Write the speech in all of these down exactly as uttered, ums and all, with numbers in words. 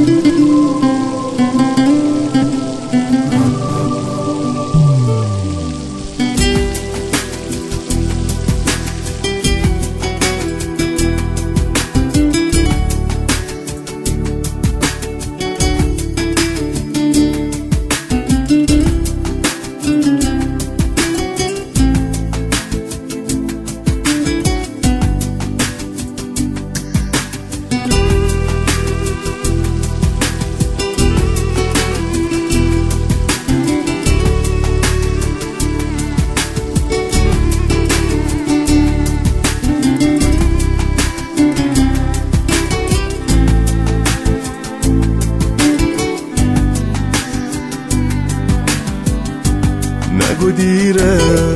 نگو دیره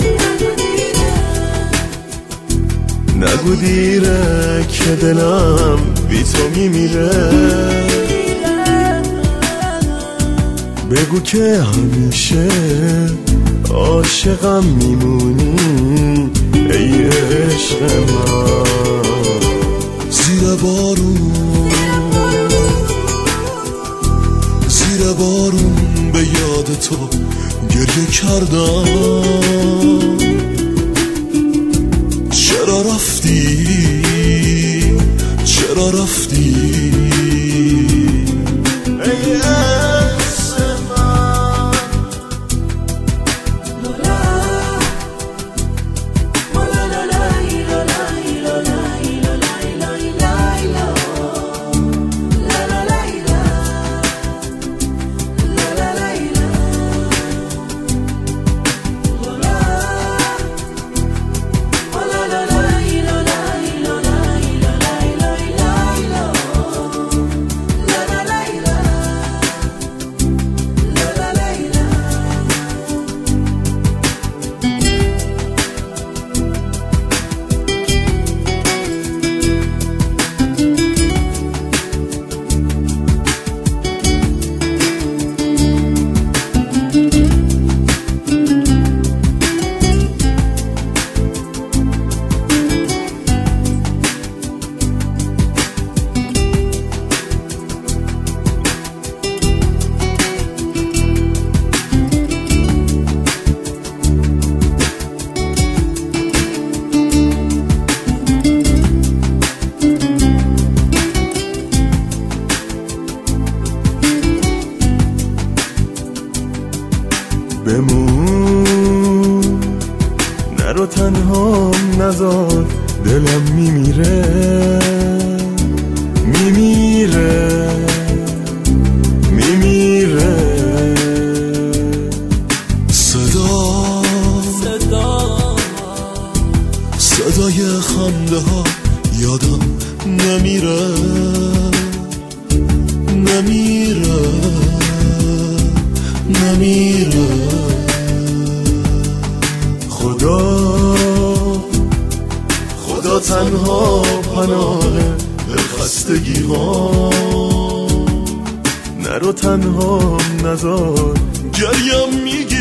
نگو دیره که دلم بی تو میمیره، بگو که همیشه عاشقم میمونی ای عشق من. زیر بارون زیر بارون به یاد تو گریه کردم، چرا رفتی چرا رفتی ای عشق من. بمون نرو تنها نذار دلم میمیره میمیره میمیره. صدا صدا صدای خنده ها یادم نمیره نمیره نمیره. خدا خدا تنها پناه خستگی ها، نرو تنها نذار گریم میگه